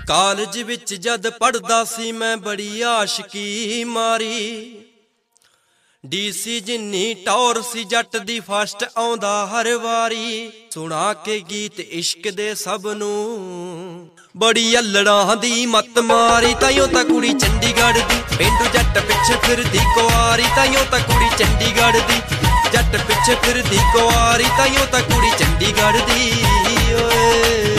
College ਵਿੱਚ ਜਦ ਪੜਦਾ ਸੀ ਮੈਂ ਬੜੀ ਆਸ਼ਕੀ ਮਾਰੀ। ਡੀਸੀ ਜਿੰਨੀ ਟੌਰ ਸੀ ਜੱਟ ਦੀ ਫਸਟ ਆਉਂਦਾ ਹਰ ਵਾਰੀ। ਸੁਣਾ ਕੇ ਗੀਤ ਇਸ਼ਕ ਦੇ ਸਭ ਨੂੰ ਬੜੀ ਅਲੜਾਂ ਦੀ ਮੱਤ ਮਾਰੀ। ਤਾਈਓ ਤਾਂ ਕੁੜੀ ਚੰਡੀਗੜ੍ਹ ਦੀ ਪੇਂਡੂ ਜੱਟ ਪਿੱਛੇ ਫਿਰਦੀ ਕੁਆਰੀ। ਤਾਈਓ ਤਾਂ ਕੁੜੀ ਚੰਡੀਗੜ੍ਹ ਦੀ ਜੱਟ ਪਿੱਛੇ ਫਿਰਦੀ ਕੁਆਰੀ। ਤਾਈਓ ਤਾਂ ਕੁੜੀ ਚੰਡੀਗੜ੍ਹ ਦੀ ਓਏ।